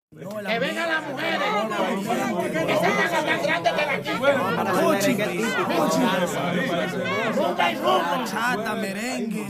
Que vengan las mujeres, que se hagan tan grandes que la rumba y rumba, chata, merengue.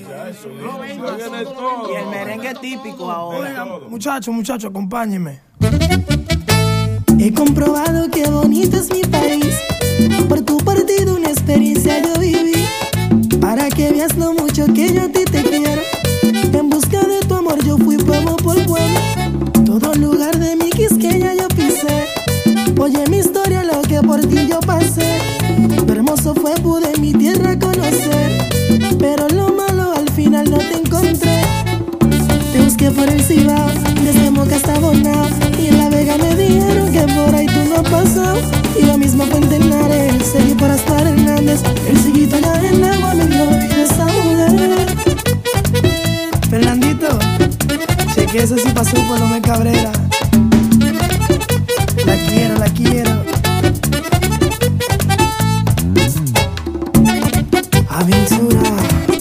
Y el merengue típico ahora. Muchachos, acompáñenme. He comprobado que bonito es mi país. Por tu partido una experiencia yo viví. Para que veas lo mucho que yo a ti te quiero. En busca de tu amor yo fui pueblo por pueblo. Todo lugar de mi Quisqueya yo pisé. Oye mi historia, lo que por ti yo pasé. Lo hermoso fue, pude mi tierra conocer. Pero lo malo al final no te encontré. Te busqué por el Cibao, desde Moca hasta Bonao. Y en La Vega me dijeron que por ahí tú no has pasado. Y lo mismo fue en Tenares, seguí por Aspar Hernández. El siguito allá en Agua, me olvidé esa mujer. Fernandito, cheque eso sí pasó por Lomé Cabrera. La quiero. Aventura.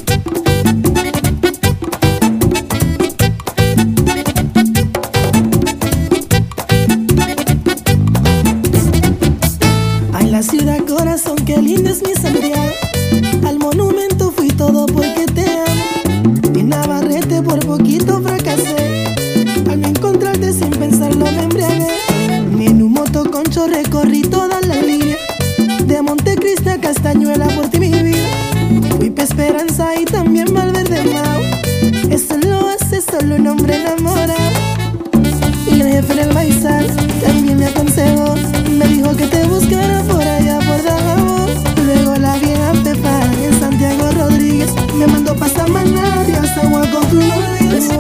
Ay, la ciudad corazón, qué lindo es mi Santiago. Al monumento fui todo porque te amo. En Navarrete por poquito fracasé. Al no encontrarte sin pensarlo me embriagué. En un motoconcho recorrí toda la línea. De Montecristi a Castañuela por ti mi vida. Fui pa' Esperanza y también Valverde Mau. Eso lo hace solo un hombre enamorado. Y el jefe en el Baizal también me aconsejó. Me dijo que te buscara por allá por Dajabón. Luego la vieja Pepa en Santiago Rodríguez me mandó pa' Samaná y hasta Huaco tú no olvides.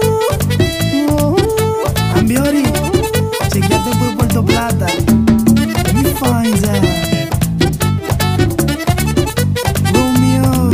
Ambiori, chequeate por Puerto Plata. Let me find that. Romeo.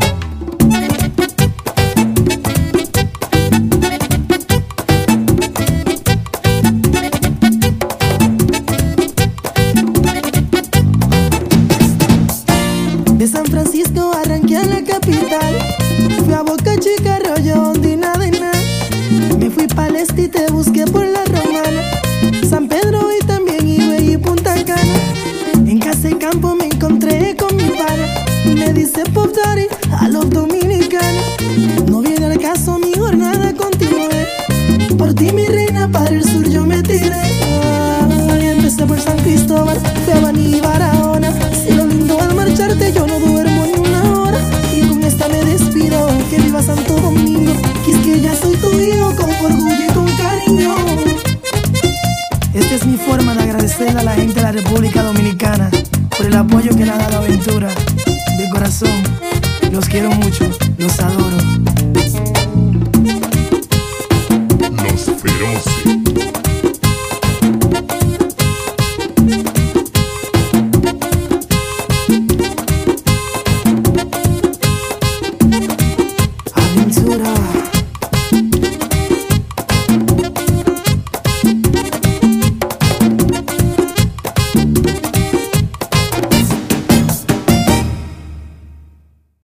De San Francisco arranqué a la capital. Fui a Boca Chica, Arroyo Hondo y nada y nada. Me fui pa'l este y te busqué por la Romana, San Pedro y también Higüey y Punta Cana. En Casecampo me encontré con mi pana. Me dice Pop Daddy a los dominicanos. No viene al caso, mi jornada continué. Por ti mi reina, para el sur yo me tiré. Ay, empecé por San Cristóbal, fui a Baní y Barahona. Si lo lindo al marcharte yo no duermo ni una hora. Y con esta me despido, que viva Santo Domingo. Quisqueya soy tu hijo con orgullo y con cariño. Esta es mi forma de agradecerle a la gente de la República Dominicana por el apoyo que le ha dado a Aventura. De corazón, los quiero mucho, los adoro. Los Feroz.